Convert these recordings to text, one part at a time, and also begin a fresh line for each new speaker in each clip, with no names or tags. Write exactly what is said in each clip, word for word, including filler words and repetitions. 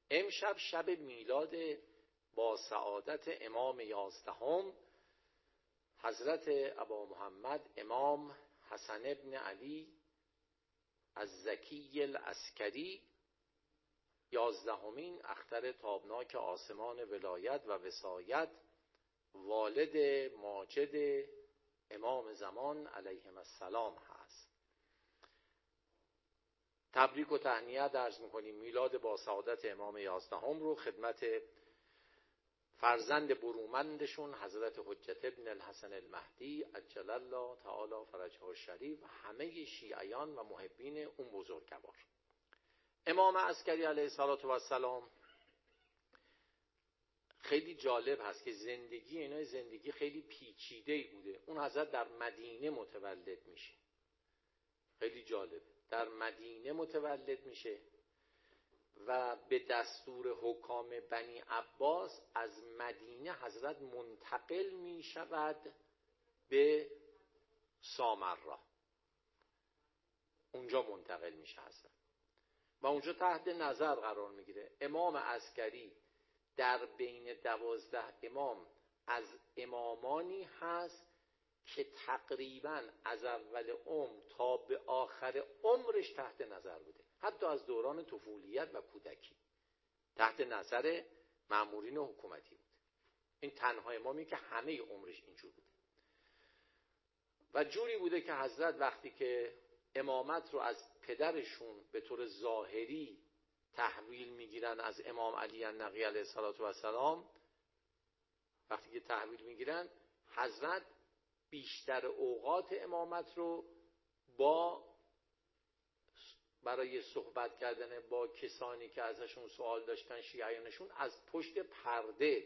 امشب شب میلاد با سعادت امام یازدهم حضرت ابا محمد امام حسن ابن علی الزکی العسکری، یازدهمین اختر تابناک آسمان ولایت و وصایت، والد ماجد امام زمان علیهم السلام هست. تبریک و تهنیت عرض میکنیم میلاد با سعادت امام یازدهم رو خدمت فرزند برومندشون حضرت حجت ابن الحسن المهدی عجل الله تعالی فرجه الشریف و همه شیعیان و محبین اون بزرگوار. امام عسکری علیه السلام خیلی جالب هست که زندگی اینا زندگی خیلی پیچیده‌ای بوده. اون حضرت در مدینه متولد میشه، خیلی جالب، در مدینه متولد میشه و به دستور حکام بنی عباس از مدینه حضرت منتقل میشود به سامرا، اونجا منتقل میشه حضرت و اونجا تحت نظر قرار میگیره. امام عسکری در بین دوازده امام از امامانی هست که تقریبا از اول عمر تا به آخر عمرش تحت نظر بوده، حتی از دوران طفولیت و کودکی تحت نظر مامورین حکومتی بود. این تنها امامی که همه عمرش اینجور بوده و جوری بوده که حضرت وقتی که امامت رو از پدرشون به طور ظاهری تحویل میگیرن از امام علی النقی علیه السلام، وقتی که تحویل میگیرن حضرت بیشتر اوقات امامت رو با برای صحبت کردن با کسانی که ازشون سوال داشتن شیعیانشون از پشت پرده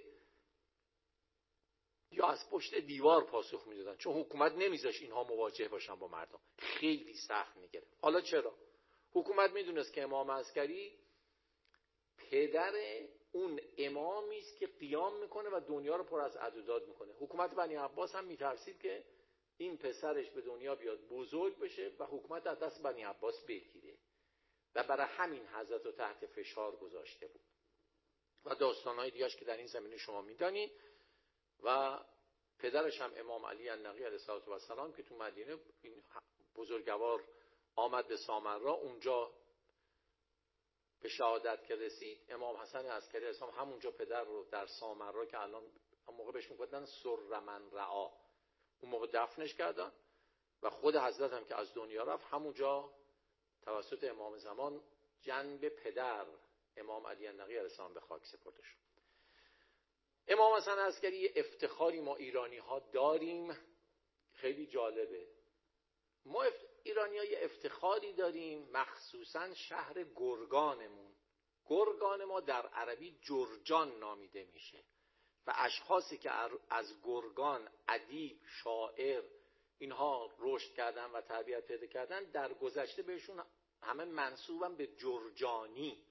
یا از پشت دیوار پاسخ میدادن، چون حکومت نمیذاش اینها مواجه باشن با مردم، خیلی سخت میگرفت. حالا چرا؟ حکومت میدونست که امام عسکری پدر اون امامی است که قیام میکنه و دنیا رو پر از عدوداد میکنه. حکومت بنی عباس هم میترسید که این پسرش به دنیا بیاد بزرگ بشه و حکومت از دست بنی عباس بگیره و برای همین حضرت رو تحت فشار گذاشته بود و داستانهای دیگرش که در این زمینه شما میدانید. و پدرش هم امام علی النقی علیه السلام که تو مدینه این بزرگوار آمد به سامرا، اونجا به شهادت که رسید امام حسن عسکری اسلام همونجا پدر رو در سامرا که الان هم موقع بهش میگفتن سر من رعا، اون موقع دفنش کردن و خود حضرت هم که از دنیا رفت همونجا توسط امام زمان جنب پدر امام علی النقی علیه السلام به خاک سپرده شد. امام حسن عسکری افتخاری ما ایرانی ها داریم، خیلی جالبه. ما ایرانی ها یه افتخاری داریم، مخصوصا شهر گرگانمون. گرگان ما در عربی جرجان نامیده میشه و اشخاصی که از گرگان ادیب، شاعر اینها رشد کردن و تربیت پیدا کردن در گذشته بهشون همه منسوبن به جرجانی.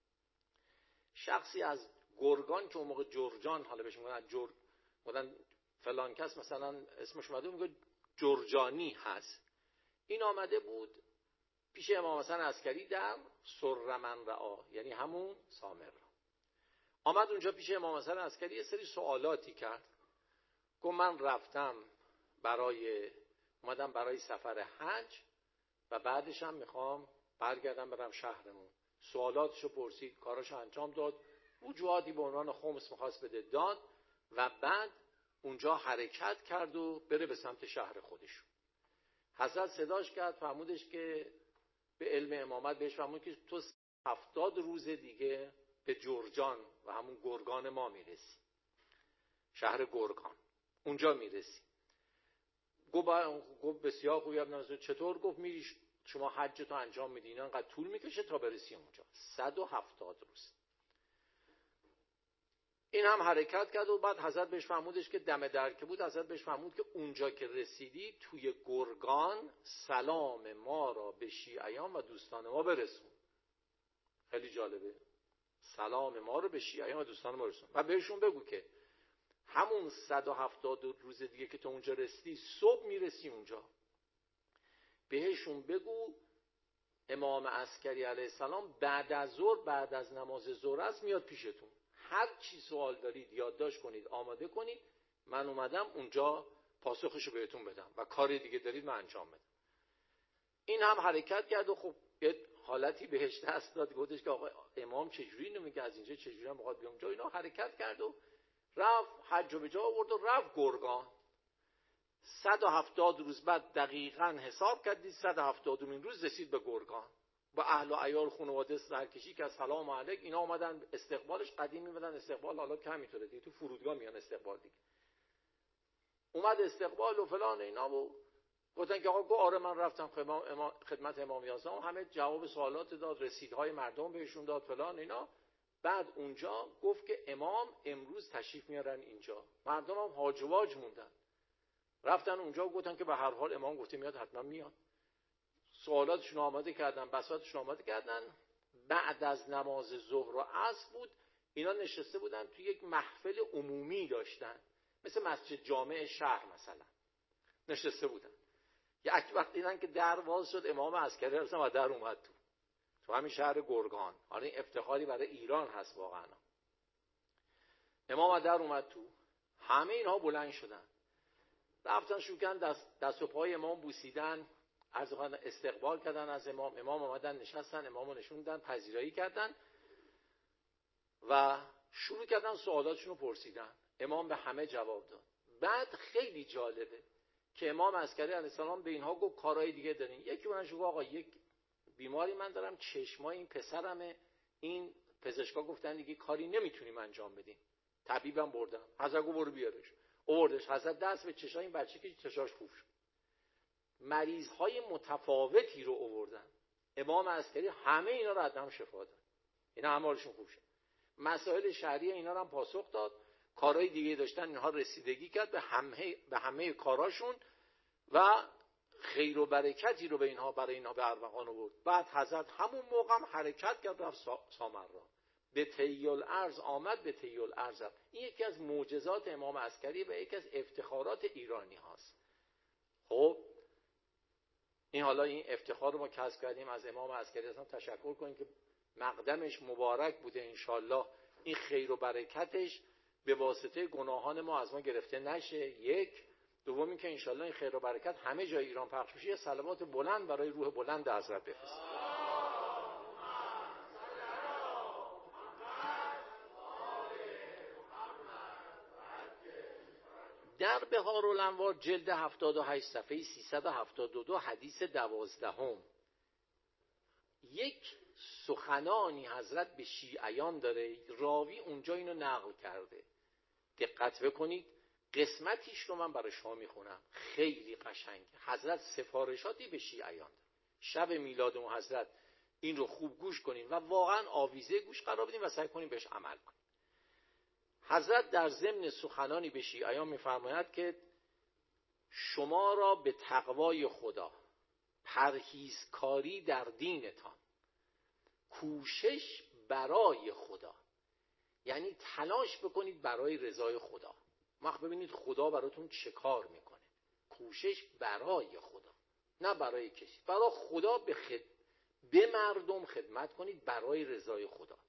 شخصی از گرگان که اون موقع جرجان حالا بهش میگن جر بودن فلان کس مثلا اسمش اومده میگه جرجانی هست، این آمده بود پیش امام حسن عسکری در سر من رعا، یعنی همون سامر. آمد اونجا پیش امام حسن عسکری یه سری سوالاتی کرد. گفت من رفتم برای اومدم برای سفر حج و بعدش هم میخوام برگردم برم شهرمون. سوالاتشو پرسید، کاراشو انجام داد، وجوهاتی به عنوان خمس میخواست بده داد و بعد اونجا حرکت کرد و بره به سمت شهر خودشون. حضرت صداش کرد، فرمودش که به علم امامت بهش فرمود که تو هفتاد روز دیگه به جرجان و همون گرگان ما میرسی، شهر گرگان اونجا میرسی. گفت بسیار خوبی ابن چطور؟ گفت میری شما حج تو انجام میدی، اینا انقدر طول میکشه تا برسی اونجا، صد و هفتاد روز. این هم حرکت کرد و بعد حضرت بهش فرمودش که دم در که بود، حضرت بهش فرمود که اونجا که رسیدی توی گرگان سلام ما را به شیعیان و دوستان ما برسون. خیلی جالبه، سلام ما رو به شیعیان و دوستان ما برسون و بهشون بگو که همون صد و هفتاد روز دیگه که تو اونجا رسیدی صبح میرسی اونجا، بهشون بگو امام عسکری علیه السلام بعد از ظهر، بعد از نماز ظهر است میاد پیشتون، هر چی سوال دارید یادداشت کنید، آماده کنید، من اومدم اونجا پاسخشو بهتون بدم و کاری دیگه دارید من انجام بدم. این هم حرکت کرد و خب یه حالتی بهش دست داد، گفتش که آقا امام چجوری اینو میگه، از اینجا چجوری هم میخواد بیام اونجا. اینا حرکت کرد و رفت، حج به جا آورد و رفت گرگان. صد و هفتاد روز بعد دقیقاً حساب کردید، صد و هفتادمین روز رسید به گرگان. با اهل و عیال خانواده سرکشی که سلام علیک، اینا اومدن استقبالش. قدیم میمدن استقبال، حالا کم میتونه دیگه، تو فرودگاه میان استقبال دیگه. اومد استقبال و فلان اینا و گفتن که آقا گو آره من رفتم خدمت امام اعظم، همه جواب سوالات داد، رسیدهای مردم بهشون داد فلان اینا. بعد اونجا گفت که امام امروز تشریف میارن اینجا. مردم هم هاج و واج موندن، رفتن اونجا گفتن که به هر حال امام گفته میاد، حتما میاد. سوالاتشون آماده کردن، بساطشون آماده کردن. بعد از نماز ظهر و عصر بود، اینا نشسته بودن توی یک محفل عمومی داشتن، مثل مسجد جامع شهر مثلا نشسته بودن. یک وقت دیدن که در باز شد، امام عسکری رفتن و در اومد تو تو همین شهر گرگان. حالا این افتخاری برای ایران هست واقعا. امام در اومد تو، همه اینها بلند شدن، رفتن شوکن دست, دست و پای امام بوسیدن، عرض خواهد استقبال کردن از امام. امام آمدن نشستن، امامو نشوندن، پذیرایی کردن و شروع کردن سوالاتشون رو پرسیدن. امام به همه جواب داد. بعد خیلی جالبه که امام عسکری علیه السلام به اینها گفت کارهای دیگه دارین. یکی اونش گفت آقا یک بیماری من دارم، چشمای این پسرمه، این پزشکا گفتن دیگه کاری نمیتونیم انجام بدیم. طبیبم بردم، حضرت گفت برو بیارش. آوردش، حضرت دست به چشای این بچه که چشاش خوب شد. مریضهای متفاوتی رو آوردن. امام عسکری همه اینا رو عدم شفا داد، اینا همه حالشون خوب شد. مسائل شرعی اینا رو هم پاسخ داد. کارهای دیگه داشتن، اینها رسیدگی کرد به همه به همه کاراشون و خیر و برکتی رو به اینها برای اینها به ارمغان آورد. بعد حضرت همون موقع هم حرکت کرد رفت سامرا، به طی الارض آمد، به طی الارض رفت. این یکی از معجزات امام عسکری و یکی از افتخارات ایرانی هاست. خب این حالا این افتخار رو ما کسب کردیم از امام عسکری، اصلا تشکر کنیم که مقدمش مبارک بوده. انشالله این خیر و برکتش به واسطه گناهان ما از ما گرفته نشه. یک دوم این که انشالله این خیر و برکت همه جای ایران پخش بشه. صلوات بلند برای روح بلند حضرت بفرستید. در بهارالانوار جلد هفتاد و هشت صفحه سیصد و هفتاد و دو حدیث دوازدهم یک سخنانی حضرت به شیعیان داره، راوی اونجا اینو نقل کرده. دقت بکنید، قسمتیش رو من برای شما میخونم، خیلی قشنگه. حضرت سفارشاتی به شیعیان داره. شب میلاد اون حضرت این رو خوب گوش کنین و واقعا آویزه گوش قرار بدین و سعی کنین بهش عمل کنین. حضرت در ضمن سخنانی به شیعیان میفرماید که شما را به تقوای خدا، پرهیزکاری در دینتان، کوشش برای خدا، یعنی تلاش بکنید برای رضای خدا. وقت ببینید خدا براتون چه کار میکنه. کوشش برای خدا، نه برای کسی، برای خدا به خد... به مردم خدمت کنید برای رضای خدا.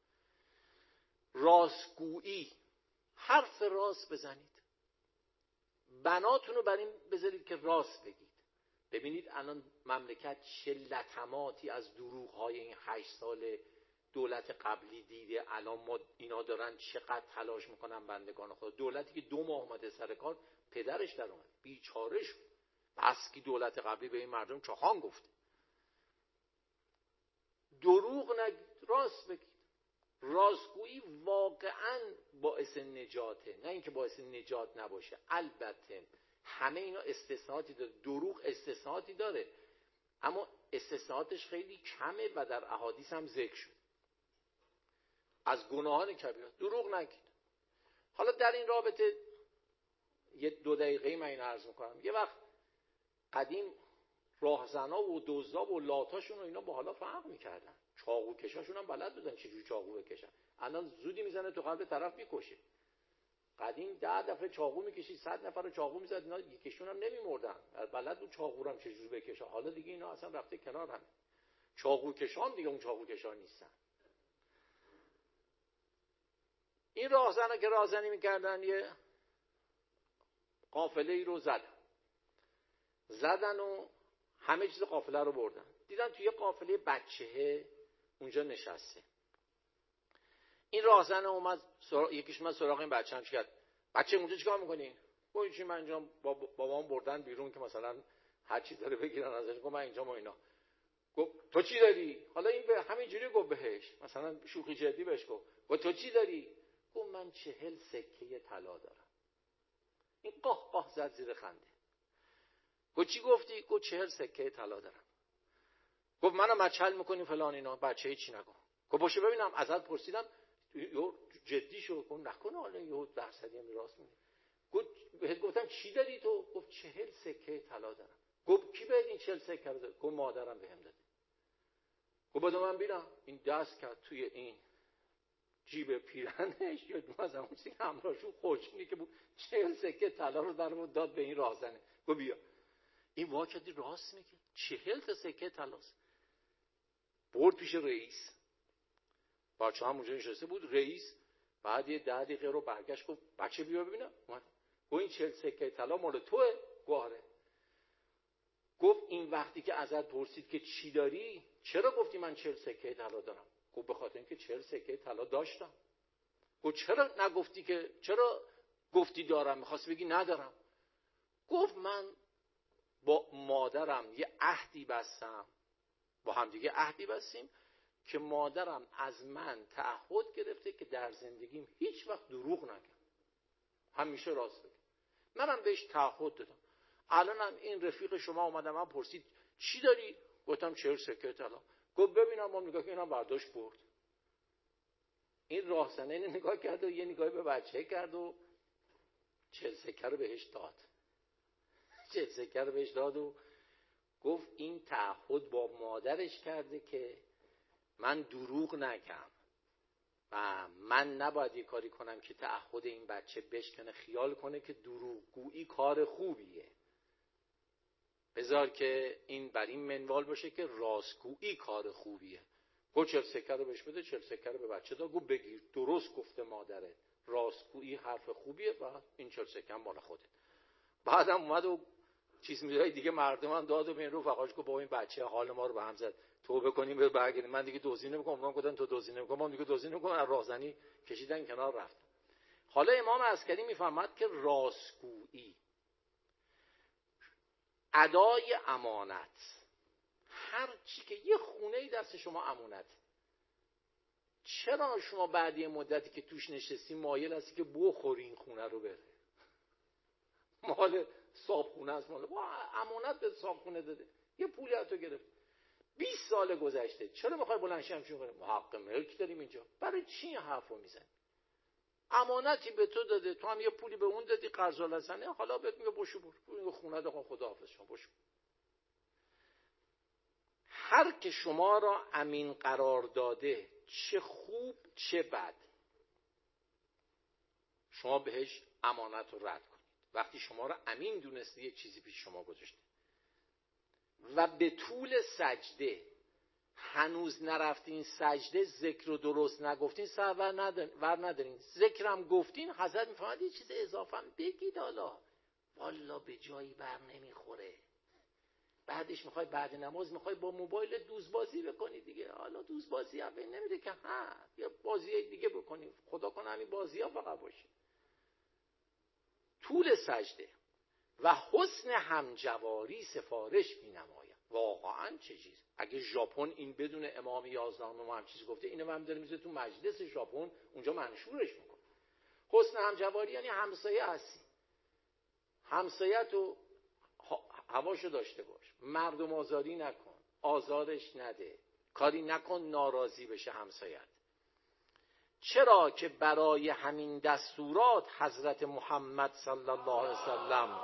راستگویی، حرف راست بزنید، بناتون رو بر این بذارید که راست بگید. ببینید الان مملکت چه لطماتی از دروغ‌های این هشت سال دولت قبلی دیده. الان ما اینا دارن چقدر تلاش میکنن بندگان خدا. دولتی که دو ماه اومده سر کار، پدرش در اومد بیچاره شد، بس که دولت قبلی به این مردم چخان گفته. دروغ نگید، راست بگید. راستگویی واقعا باعث نجاته، نه اینکه باعث نجات نباشه. البته همه اینا استثناءاتی داره، دروغ استثناءاتی داره، اما استثناءاتش خیلی کمه و در احادیث هم ذکر شد. از گناهان کبیره دروغ نگید. حالا در این رابطه یه دو دقیقه من این عرض میکنم. یه وقت قدیم راهزنا و دزدا و لاتاشون و اینا با حالا فرق میکردن، چاقو کشاشون هم بلد بودن چجوری چاقو بکشن. الان زودی میزنه تو قلب طرف میکشه. قدیم ده دفعه چاقو میکشید، صد نفر رو چاقو میزد، اینا یکیشون هم نمیمردن، بلد بود چاقو رو هم چجوری بکشه. حالا دیگه اینا اصلا رفته کنار هم. چاقو کشان دیگه اون چاقو کشان نیستن. این راهزنه که راهزنی میکردن یه قافله ای رو زدن زدن و همه چیز قافله رو بردن. دیدن توی یه قافله بچهه اونجا نشسته. این راهزنه اومد سرا... یکیش من سراغ این بچه هم چی کرد؟ بچه اونجا چیکار میکنی؟ گفت چی من اینجا با بابام بردن بیرون که مثلا هر چی داره بگیرن ازش. گفت من اینجا ما اینا. گفت تو چی داری؟ حالا این به همینجوری گفت بهش، مثلا شوخی جدی بهش گفت. گفت تو چی داری؟ گفت من چهل سکه طلا دارم. این قاه قاه زد زیر خنده. گفت چی گفتی؟ گفت چهل سکه طلا دارم. گفت منو مچل میکنی فلان اینا. بچه چی نگو. گفت باشه ببینم ازت پرسیدم یو جدی شو. گفت نکنه حالا یه درصدی هم راست میگه. گفت بهت گفتم چی داری تو؟ گفت چهل سکه طلا دارم. گفت کی بهت این چهل سکه رو داد؟ گفت مادرم بهم داد. گفت بده من ببینم. این دست کرد توی این جیب پیرنش یا دو از همون چیزی همراهشون خوشنی که بود چهل سکه طلا رو در مورد داد به این راهزنه. گفت بیا. این واکدی راست میگه، چهل تا سکه طلاست. برد پیش رئیس. بچه هم اونجا نشسته بود. رئیس بعد یه ده دقیقه رو برگشت گفت بچه بیا ببینم. اومد گفت این چهل سکه طلا مال توئه؟ گواره. گفت این وقتی که ازت پرسید که چی داری چرا گفتی من چهل سکه طلا دارم؟ گفت به خاطر اینکه چهل سکه طلا داشتم. گفت چرا نگفتی که چرا گفتی دارم؟ می‌خواستی بگی ندارم. گفت من با مادرم یه عهدی بستم، با هم دیگه عهدی بستیم که مادرم از من تعهد گرفته که در زندگیم هیچ وقت دروغ نگم، همیشه راست بگم. منم بهش تعهد دادم. الانم این رفیق شما اومدم من پرسید چی داری؟ گفتم چهل سکه طلا. گفت ببینم. ما نگاه که اینم برداشت برد. این راهزنه اینو نگاه کرد و یه نگاهی به بچه کرد و چهل سکه رو بهش داد. چهل سکه رو بهش داد و گفت این تعهد با مادرش کرده که من دروغ نگم و من نباید یه کاری کنم که تعهد این بچه بشکنه خیال کنه که دروغگویی کار خوبیه. بذار که این بر این منوال باشه که راستگویی کار خوبیه. گفت چهل سکه رو بهش بده. چهل سکه رو به بچه داد. گفت بگیر، درست گفته مادره، راستگویی حرف خوبیه و این چهل سکه هم مال خوده. بعدم اومد و چیز می‌دای دیگه مردم هم داد و به این رفقاش گفت با این بچه حال ما رو به هم زد، توبه کنیم بر برگردیم. من دیگه دزدی نمی‌کنم. اونا گفتن تو دزدی نمی‌کنی. من دیگه دزدی نمی‌کنم. از راهزنی کشیدن کنار رفتن. حالا امام عسکری میفهمد که راستگویی، ادای امانت، هر چی که یه خونه‌ای دست شما امانت، چرا شما بعد یه مدتی که توش نشستی مایل هستی که بخوری این خونه رو بره؟ مال صابخونه است، مال امانت به صابخونه داده، یه پولی از تو گرفت، بیست سال گذشته، چرا میخوای بلند شی همچین کنی؟ حق ملک داریم اینجا، برای چی این حرفو میزنی؟ امانتی به تو داده، تو هم یه پولی به اون دادی قرض الحسنه، حالا بهت میگه بشو برو خونه دخون خداحافظ شما بشو. هر که شما را امین قرار داده، چه خوب چه بد، شما بهش امانت رو رد کنید. وقتی شما را امین دونسته یه چیزی پیش شما گذاشته و به طول سجده هنوز نرفتین سجده، ذکر رو درست نگفتین، سر ور ندارین، ذکرم گفتین، حضرت میفهمد یه چیز اضافه هم بگید، حالا والا به جایی بر نمیخوره. بعدش میخوای بعد نماز میخوای با موبایل دوزبازی بکنی دیگه، حالا دوزبازی هم بین نمیده که ها یا بازی دیگه بکنی، خدا کنه همین بازی ها فقط باشه. طول سجده و حسن همجواری سفارش مینماید. واقعا چه چیز. اگه ژاپن این بدون امام یازدهم ما هم چیز گفته، اینو من دارم میذاره تو مجلس ژاپن اونجا منشورش میکنه. حسن همجواری یعنی همسایه هستی، همسایه تو هواشو داشته باش، مردم آزاری نکن، آزارش نده، کاری نکن ناراضی بشه همسایت. چرا که برای همین دستورات حضرت محمد صلی الله علیه وسلم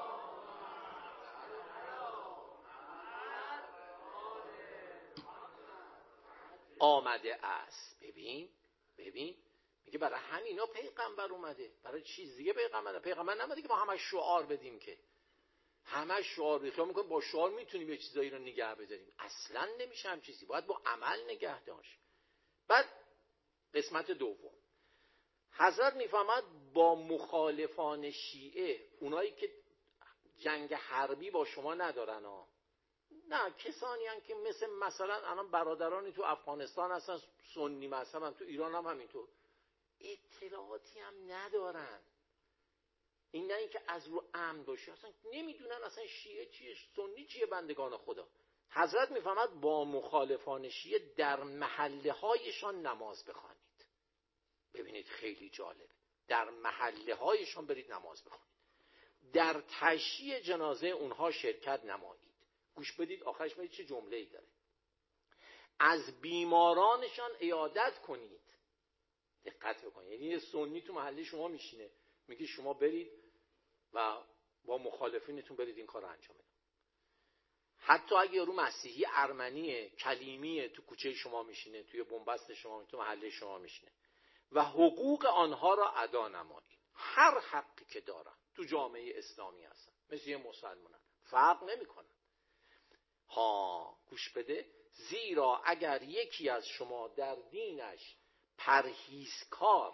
آمده است. ببین ببین میگه برای همینا پیغمبر اومده، برای چیز دیگه پیغمبر پیغمبر نمیده که ما همش شعار بدیم که همه شعار ریخته میکنیم، با شعار میتونیم یه چیزایی رو نگه بداریم. اصلا نمیشه هم چیزی، باید با عمل نگه داشت. بعد قسمت دوم، حضرت میفهمد با مخالفان شیعه، اونایی که جنگ حربی با شما ندارن ها، نه کسانی هستن که مثل مثلا الان برادرانی تو افغانستان هستن سنی مذهبن، تو ایران هم همینطور، اطلاعاتی هم ندارن. این نه اینکه از رو امن باشه، اصلا نمیدونن اصلا شیعه چیه سنی چیه بندگان خدا. حضرت میفهمد با مخالفان شیعه در محله هایشان نماز بخوانید. ببینید خیلی جالب، در محله هایشان برید نماز بخوانید، در تشییع جنازه اونها شرکت نمایید. گوش بدید آخرش بدید چه جمله‌ای داره. از بیمارانشان عیادت کنید. دقت بکنید، یعنی یه سنی تو محله شما میشینه میگه شما برید و با مخالفینتون برید این کار رو انجام بدید. حتی اگه یارو مسیحی ارمنیه کلیمیه تو کوچه شما میشینه، توی بنبست شما، تو محله شما میشینه، و حقوق آنها را ادا نمایید. هر حقی که دارن تو جامعه اسلامی هستن، مثل یه مسلمانن، فرق نمیکنن. ها گوش بده، زیرا اگر یکی از شما در دینش پرهیزکار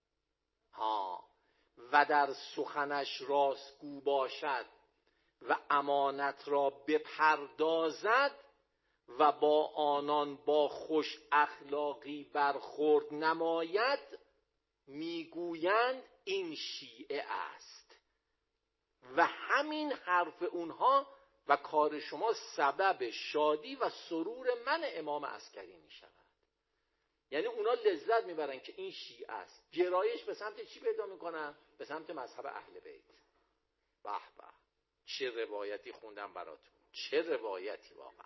ها و در سخنش راستگو باشد و امانت را بپردازد و با آنان با خوش اخلاقی برخورد نماید، میگویند این شیعه است و همین حرف اونها و کار شما سبب شادی و سرور من امام عسکری می شود. یعنی اونا لذت میبرن که این شیعه است. گرایش به سمت چی پیدا میکنن؟ به سمت مذهب اهل بیت. به به، چه روایتی خوندم براتون، چه روایتی واقعا.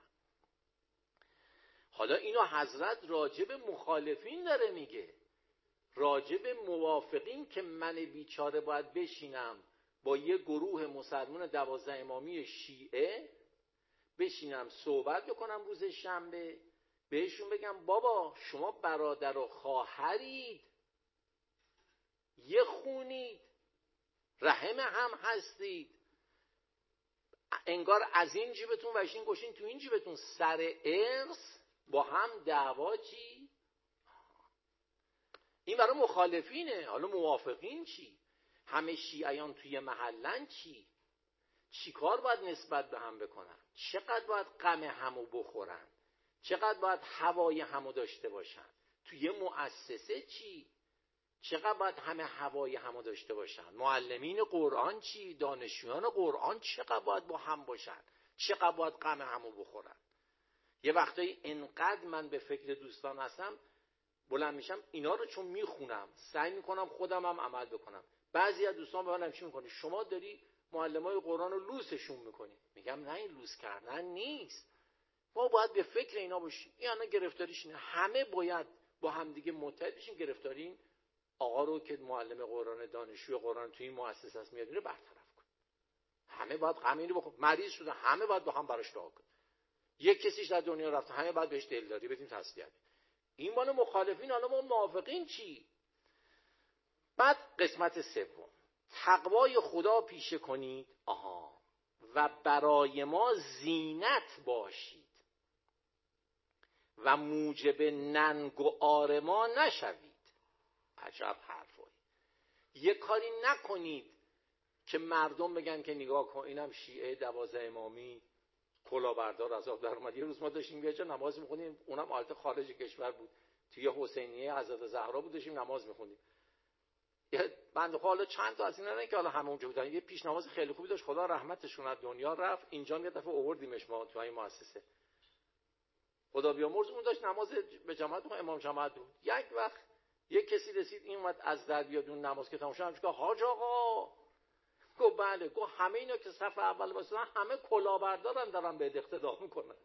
حالا اینو حضرت راجب مخالفین داره میگه، راجب موافقین که من بیچاره باید بشینم با یه گروه مسلمان دوازده امامی شیعه بشینم صحبت بکنم روز شنبه، بهشون بگم بابا شما برادر و خواهرید، یه خونید، رحم هم هستید، انگار از این جیبتون و این گوشین تو این جیبتون، سر ارث با هم دعوا چی؟ این برای مخالفینه. حالا موافقین چی؟ همه شیعیان توی محلن چی؟ چی کار باید نسبت به هم بکنن؟ چقدر باید غم همو بخورن؟ چقدر باید هوای همو داشته باشن؟ توی مؤسسه چی؟ چقدر باید همه هوای همو داشته باشن؟ معلمین قرآن چی؟ دانشجویان قرآن چقدر باید با هم باشن؟ چقدر باید غم همو بخورن؟ یه وقتایی انقدر من به فکر دوستان هستم بلند میشم اینا رو چون میخونم سعی میکنم خودم هم عمل بکنم. بعضی از دوستان به منم چی میکنه؟ شما داری معلمای قرآن رو لوسشون میکنی. میگم نه، این لوس کردن نیست، ما باید به فکر اینا باشیم. این الان گرفتاریش اینه، همه باید با همدیگه متحد بشیم گرفتاری این آقا رو که معلم قرآن دانشجوی قرآن توی این مؤسسه است میاد اینو برطرف کن. همه باید غم اینو بخور، مریض شده همه باید با هم براش دعا کنن. یک کسیش در دنیا رفته همه باید بهش دلداری بدیم تسلیت. این مال مخالفین. حالا ما موافقین چی؟ بعد قسمت سوم، تقوای خدا پیشه کنید آها و برای ما زینت باشید و موجب ننگ و عار ما نشوید. عجب حرفایی. یه کاری نکنید که مردم بگن که نگاه کن اینم شیعه دوازده امامی کلاهبردار از آب در اومد. یه روز ما داشتیم یه جا نماز میخونیم، اونم البته خارج کشور بود، توی حسینیه حضرت زهرا بود، داشتیم نماز میخونیم. یه بنده خدا حالا چند تا از اینا نه که حالا همه اونجا بودن، یه پیش نماز خیلی خوبی داشت، خدا رحمتشون از دنیا رفت. اینجا یه دفعه آوردیمش ما تو این مؤسسه، خدا بیامرز، اون داشت نماز به جماعت، امام جماعت بود. یک وقت یک کسی رسید این وقت از در بیاد اون نماز که تمام شد، گفت حاج آقا، گفت بله، گفت همه اینا که صف اول واسطن همه کلاهبردارن دارن به اقتدا میکنن.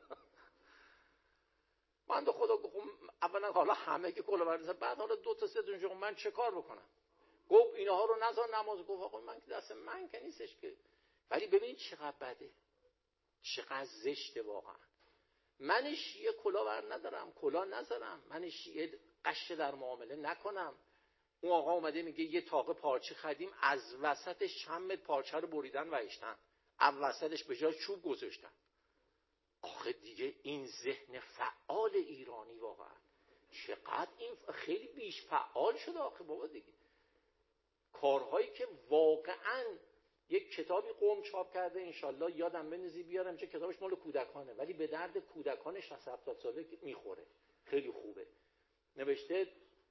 من خدا گفت اولا حالا همه که کلاهبردارن، بعد حالا دو تا سه تا من چه کار بکنم؟ گفت اینها رو نذار نماز. گفت آقا من که دست من که نیستش که. ولی ببین چقدر بده، چقدر زشته واقعا. من شیعه کلاه بر ندارم، کلاه نذارم، من شیعه قش در معامله نکنم. اون آقا اومده میگه یه تاقه پارچه خریدیم، از وسطش چند متر پارچه رو بریدن و اشتن. وسطش به جای چوب گذاشتن. آخه دیگه این ذهن فعال ایرانی واقعا چقدر این خیلی بیش فعال شده. آخه بابا دیگه کارهایی که واقعا یک کتابی قوم چاپ کرده، انشالله یادم بنزی بیارم چه کتابش مال کودکانه ولی به درد کودکان شصت هفتاد ساله میخوره، خیلی خوبه. نوشته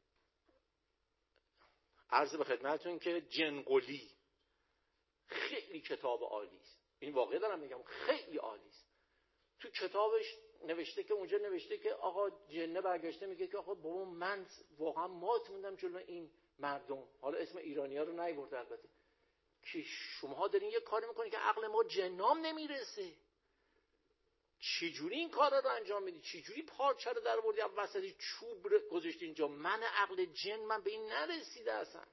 عرض به خدمتتون که جنقلی، خیلی کتاب عالی است. این واقعا دارم میگم خیلی عالی است. تو کتابش نوشته که اونجا نوشته که آقا جنه برگشته میگه که آقا بابا من واقعا مات موندم جلو این مردم، حالا اسم ایرانی‌ها رو نیورده البته، که شما دارین یه کاری میکنین که عقل ما جنام نمیرسه. چجوری این کارا رو انجام میدی؟ چجوری پارچه رو در آوردی وسط چوب رو گذاشتی اینجا؟ من عقل جن من به این نرسیده اصلا.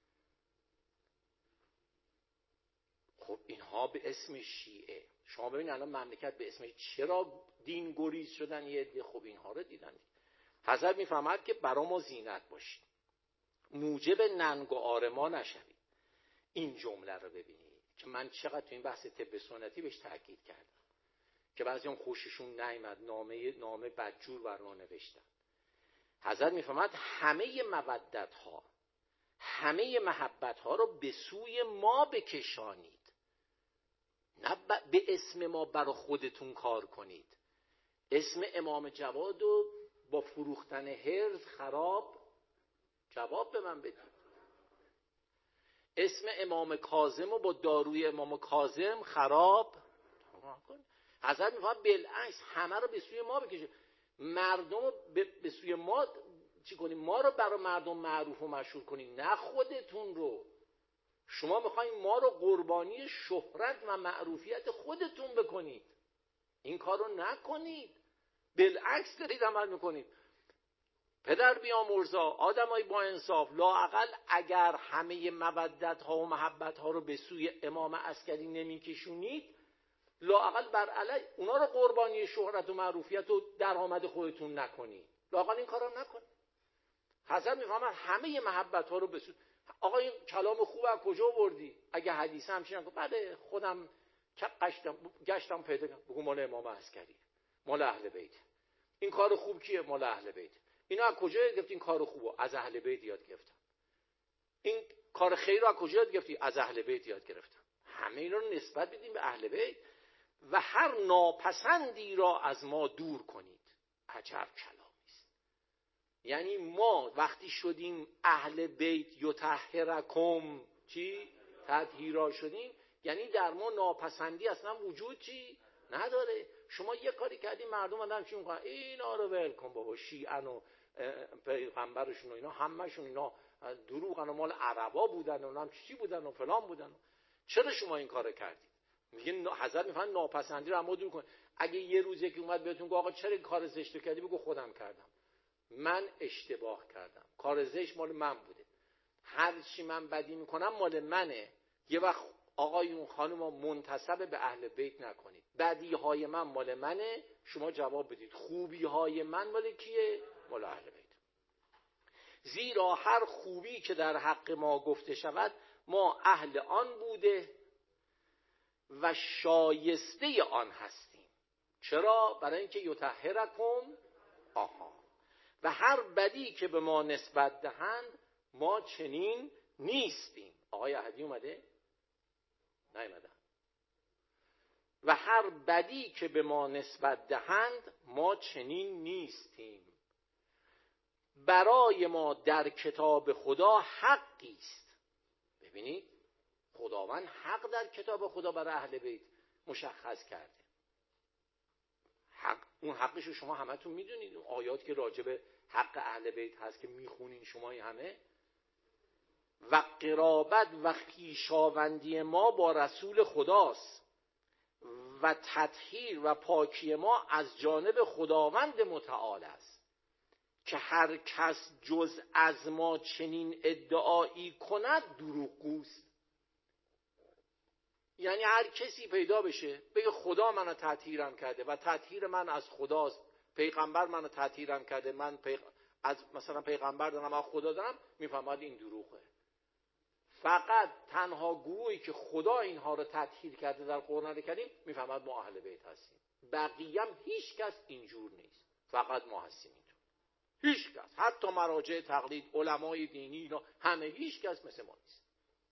خب اینها به اسم شیعه، شما ببین الان مملکت به اسم چرا دین گریز شدن یه عده. خب اینها رو دیدن. حضرت میفهمد که برا ما زینت باشید، موجب ننگ و عار ما نشوید. این جمله رو ببینید که من چقدر تو این بحث طب سنتی بهش تاکید کردم که بعضیام خوششون نیامد، نامه نامه بدجور بر ما نوشتن. حضرت میفهمد همه مودت ها، همه محبت ها رو به سوی ما بکشانید، نه به اسم ما برای خودتون کار کنید. اسم امام جواد رو با فروختن هرز خراب جواب به من بدید. اسم امام کاظم رو با داروی امام کاظم خراب کن. حضرت میفهمد بالعکس همه رو به سوی ما بکشه، مردم رو به سوی ما چی کنیم؟ ما رو برای مردم معروف و مشهور کنیم، نه خودتون رو. شما میخواین ما رو قربانی شهرت و معروفیت خودتون بکنید، این کار رو نکنید، بالعکس دارید عمل میکنید. پدر بیامرزا، آدمای با انصاف، لااقل اگر همه مودت ها و محبت ها رو به سوی امام عسکری نمیکشونید، لااقل بر علیه اونا رو قربانی شهرت و معروفیت و درآمد خودتون نکنید، لااقل این کارو نکنید. حضرت میفهمن همه محبت ها رو به سوی. آقا این کلام خوب از کجا آوردی؟ اگه حدیث همچین نگه بله خودم گشتم گشتم پیدا کردم، بگو مال امام عسکری، مال اهل بیت. این کار خوب کیه؟ مال اهل بیت. اینا از کجا گرفتی؟ این کار خوبو از اهل بیت یاد گرفتم. این کار خیر رو از کجا یاد گرفتی؟ از اهل بیت یاد گرفتم. همه اینا رو نسبت بدیم به اهل بیت و هر ناپسندی را از ما دور کنید. عجب کلامی است. یعنی ما وقتی شدیم اهل بیت یطهرکم چی؟ تطهیرا شدیم، یعنی در ما ناپسندی اصلا وجود چی؟ نداره. شما یه کاری کردی مردم آدم چی میگن؟ اینا رو ول کن بابا، شیعن و پیغمبرشون و اینا همه‌شون اینا دروغن و مال عربا بودن و اونم چی بودن و فلان بودن. چرا شما این کارو کردید؟ میگه حضرت میفهمن ناپسندی رو اما دور کن. اگه یه روز یکی اومد بهتون گفت آقا چرا این کار زشت کردی، بگو خودم کردم، من اشتباه کردم، کار زشت مال من بوده، هر چی من بدی میکنم مال منه. یه وقت آقایون خانوما منتسب به اهل بیت نکنید. بدی های من مال منه، شما جواب بدید خوبی های من مال کیه؟ مال اهل بیت. زیرا هر خوبی که در حق ما گفته شود ما اهل آن بوده و شایسته آن هستیم. چرا؟ برای اینکه یطهرکم. آها. و هر بدی که به ما نسبت دهند ما چنین نیستیم. آقای احدی اومده؟ نیومدن. و هر بدی که به ما نسبت دهند ما چنین نیستیم. برای ما در کتاب خدا حقی است. ببینید خداوند حق در کتاب خدا برای اهل بیت مشخص کرده. حق، اون حقش رو شما همتون میدونید، اون آیات که راجع به حق اهل بیت هست که میخونین شما همه. و قرابت و خویشاوندی ما با رسول خداست و تطهیر و پاکی ما از جانب خداوند متعال است که هر کس جز از ما چنین ادعایی کند دروغگوست. یعنی هر کسی پیدا بشه بگه خدا منو تطهیرم کرده و تطهیر من از خداست، پیغمبر منو تطهیرم کرده، من پیغ... از مثلا پیغمبر دارم از خدا دارم، میفهمد این دروغه. فقط تنها گروهی که خدا اینها رو تطهیر کرده در قرآن کریم میفهمد ما اهل بیت هستیم. بقیه هم هیچ کس اینجور نیست، فقط ما هستیم اینجور. هیچ کس، حتی مراجع تقلید، علمای دینی، اینا همه هیچ کس مثل ما نیست.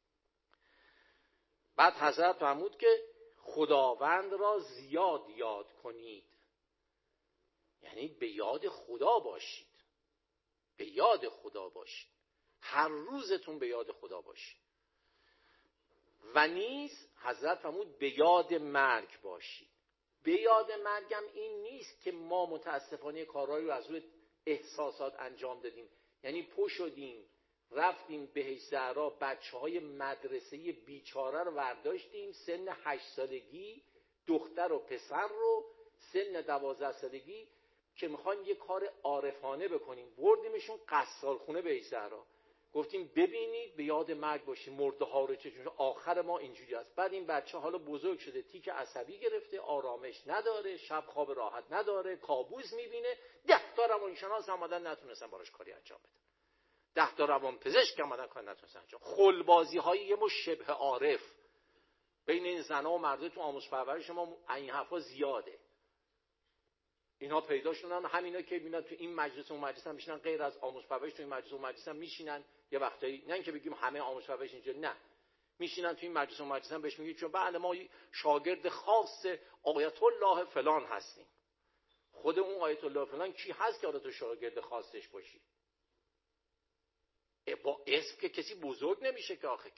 بعد حضرت فرمود که خداوند را زیاد یاد کنید، یعنی به یاد خدا باشید، به یاد خدا باشید، هر روزتون به یاد خدا باشید. و نیز حضرت فرمود به یاد مرگ باشید. به یاد مرگم این نیست که ما متاسفانه کارهایی رو از روی احساسات انجام دادیم، یعنی پو شدیم رفتیم بهشت زهرا، بچه های مدرسه بیچاره رو ورداشتیم سن هشت سالگی، دختر و پسر رو سن دوازده سالگی که میخوایم یه کار عارفانه بکنیم، بردیمشون قصالخونه بهشت زهرا، گفتیم ببینید به یاد مرگ باشیم، مرده ها رو چه آخر ما اینجوری است. بعد این بچه حالا بزرگ شده، تیک عصبی گرفته، آرامش نداره، شب خواب راحت نداره، کابوس میبینه، ده تا روانشناس آمدن نتونستن براش کاری انجام بدن، ده تا روان پزشک آمدن کاری نتونستن انجام. خلبازی های یه مش شبه عارف بین این زنا و مرده تو آموزش پرورش ما این حرفا زیاده. اینها پیدا شدن، همینا که میبینن تو این مجلس و اون مجلس هم میشینن، غیر از آموزش پرورش تو این مجلس و اون مجلس هم میشینن، یه وقتایی نه اینکه بگیم همه آموزش پرورش اینجوری، نه، میشینن تو این مجلس و اون مجلس هم بهش میگیم چون بعد ما شاگرد خاص آیت الله فلان هستیم. خود اون آیت الله فلان کی هست که حالا تو شاگرد خاصش باشی؟ با اسم که کسی بزرگ نمیشه که آخه.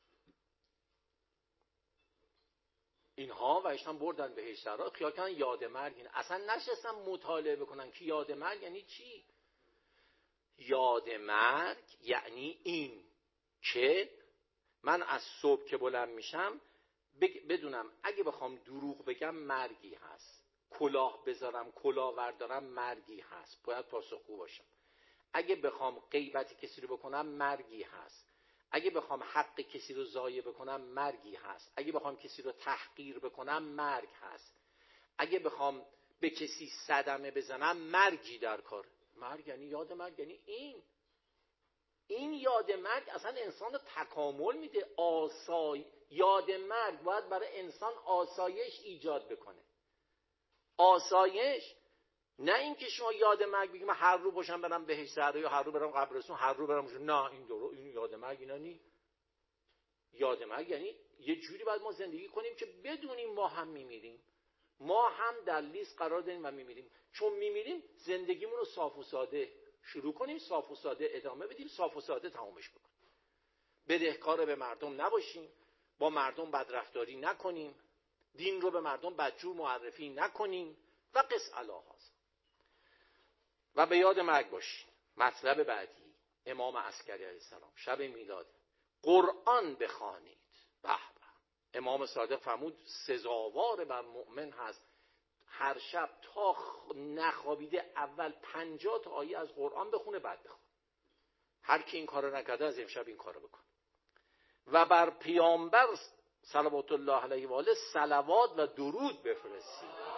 اینها و ایشان بردن بهشت زهرا، خیال کردن یاد مرگ اینه. اصلا نشستن مطالعه بکنن که یاد مرگ یعنی چی. یاد مرگ یعنی این که من از صبح که بلند میشم بدونم اگه بخوام دروغ بگم مرگی هست، کلاه بذارم کلاه وردارم مرگی هست، باید پاسخگو باشم. اگه بخوام غیبت کسی رو بکنم مرگی هست، اگه بخوام حق کسی رو ضایع بکنم مرگی هست، اگه بخوام کسی رو تحقیر بکنم مرگ هست، اگه بخوام به کسی صدمه بزنم مرگی در کار. مرگ یعنی یاد مرگ یعنی این این یاد مرگ اصلا انسان رو تکامل میده. آسای یاد مرگ باید برای انسان آسایش ایجاد بکنه. آسایش، نه اینکه شما یاد مرگ بگید من هر رو باشم برم بهشت زهرا یا هر رو برم قبرستون، هر رو برم باشم. نه، این درو این یاد مرگ اینا نی. یاد مرگ یعنی یه جوری باید ما زندگی کنیم که بدونیم ما هم میمیریم، ما هم در لیست قرار داریم و میمیریم. چون میمیریم زندگیمون رو صاف و ساده شروع کنیم، صاف و ساده ادامه بدیم، صاف و ساده تمامش بکنیم. بدهکار به مردم نباشیم، با مردم بدرفتاری نکنیم، دین رو به مردم بدجور معرفی نکنیم و قس علاهاست. و به یاد مرگ باشید. مطلب بعدی امام عسکری علیه السلام شب میلاد قرآن بخوانید. به به، امام صادق فرمود سزاوار بر مؤمن هست هر شب تا نخوابیده اول پنجاه تا آیه از قرآن بخونه بعد بخونه. هر کی این کارو نکرده از امشب این کارو بکنه. و بر پیامبر صلوات الله علیه و آله صلوات و درود بفرستید.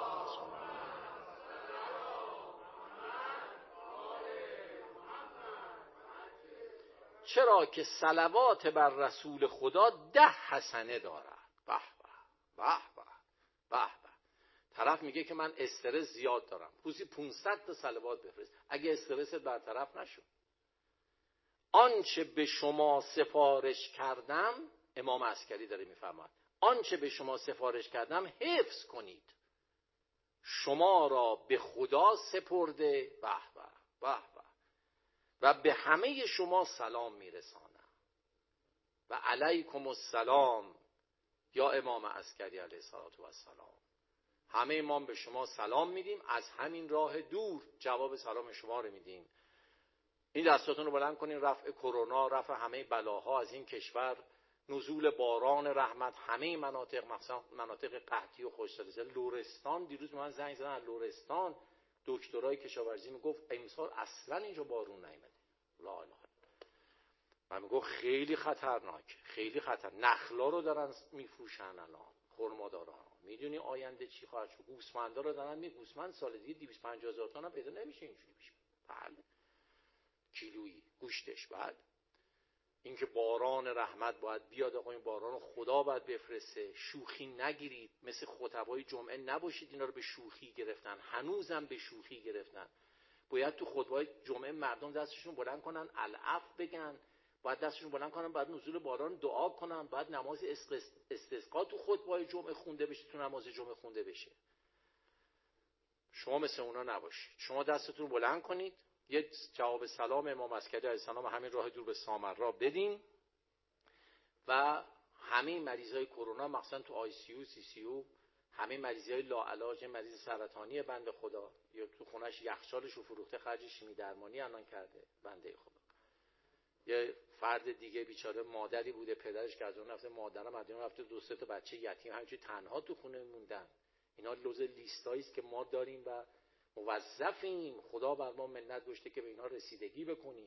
چرا که صلوات بر رسول خدا ده حسنه دارد. به به به به به به. طرف میگه که من استرس زیاد دارم، روزی پانصد تا صلوات بفرست. اگه استرست برطرف نشد، آنچه به شما سفارش کردم، امام عسکری داره میفرماید، آنچه به شما سفارش کردم حفظ کنید، شما را به خدا سپرده. به به به به. و به همه شما سلام میرسانم. و علیکم السلام یا امام عسکری علیه السلام. همه ما به شما سلام میدیم، از همین راه دور جواب سلام شما رو میدیم. این دستاتون رو بلند کنین. رفع کرونا، رفع همه بلاها از این کشور، نزول باران رحمت، همه مناطق، مثلا مناطق قحطی و خشکسالی. لرستان دیروز من زنگ زدن از لرستان، دکترای کشاورزی میگفت امسال اصلا اینجا بارون نیامده. لا اله. من میگم خیلی خطرناک، خیلی خطر. نخلا رو دارن میفروشن الان، خرمادارا. میدونی آینده چی خواهد شد؟ گوسفندا رو دارن می گوسفند سال دیگه دویست و پنجاه هزار تا هم پیدا نمیشه اینجوری بشه. بله. کیلویی گوشتش. بعد اینکه باران رحمت باید بیاد، آقا این باران خدا باید بفرسته. شوخی نگیرید، مثل خطبای جمعه نباشید اینا رو به شوخی گرفتن، هنوزم به شوخی گرفتن. باید تو خطبای جمعه مردم دستشون بلند کنن العفو بگن، باید دستشون بلند کنن، باید نزول باران دعا کنن، باید نماز استسقا تو خطبای جمعه خونده بشه، تو نماز جمعه خونده بشه. شما مثل اونا نباشید. شما دستتون بلند کنید، یه جواب سلام امام عسکری علیه السلام همین راه دور به سامرا بدین و همه مریضای کرونا مخصوصا تو آی سی یو سی سی یو، همه مریضای لاعلاج، مریض سرطانی بنده خدا یا تو خونش یخچالش رو فروخته خرج شیمی درمانی الان کرده بنده خدا. یه فرد دیگه بیچاره مادری بوده پدرش که از اون رفته، مادرم از اون رفته، دو سه تا بچه یتیم همینجوری تنها تو خونه موندن. اینا لوز لیستایی است که ما داریم و موظفیم، خدا بر ما منت گذاشته که به اینا رسیدگی بکنیم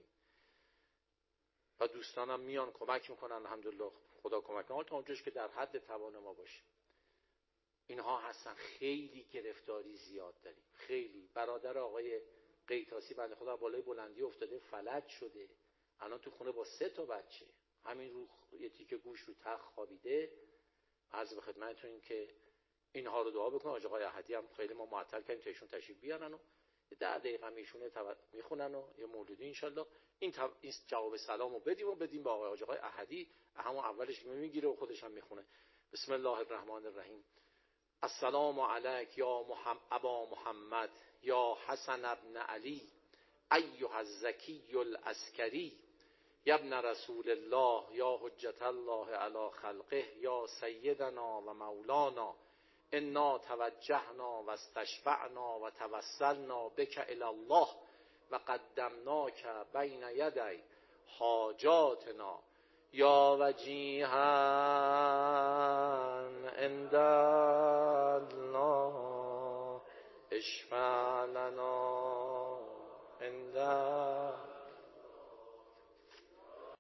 و دوستانم میان کمک میکنن، الحمدلله خدا کمک کنه تا اونجاش که در حد توان ما باشه. اینها هستن. خیلی گرفتاری زیاد داریم، خیلی. برادر آقای قیتاسی بنده خدا بالای بلندی افتاده فلج شده، الان تو خونه با سه تا بچه، همین رو یه تیکه گوش رو تخت خوابیده. عرض به خدمتتون که اینها رو دعا بکنن. آقای احدی هم خیلی ما معطل کردیم تا ایشون تشریف بیارن و ده دقیقه هم ایشون میخونن و یه مولودی انشالله این, تب... این جواب سلامو بدیم و بدیم با آقای آقای احدی، همون اولش میگیره و خودش هم میخونه. بسم الله الرحمن الرحیم. السلام علیک یا محمد ابا محمد یا حسن ابن علی ایها الزکی العسکری یا ابن رسول الله یا حجت الله علی خلقه یا سیدنا و مولانا انا توجهنا و استشفعنا و توسلنا بک الی الله و قدمناک بین یدی حاجاتنا یا وجیها عند الله اشفع لنا عند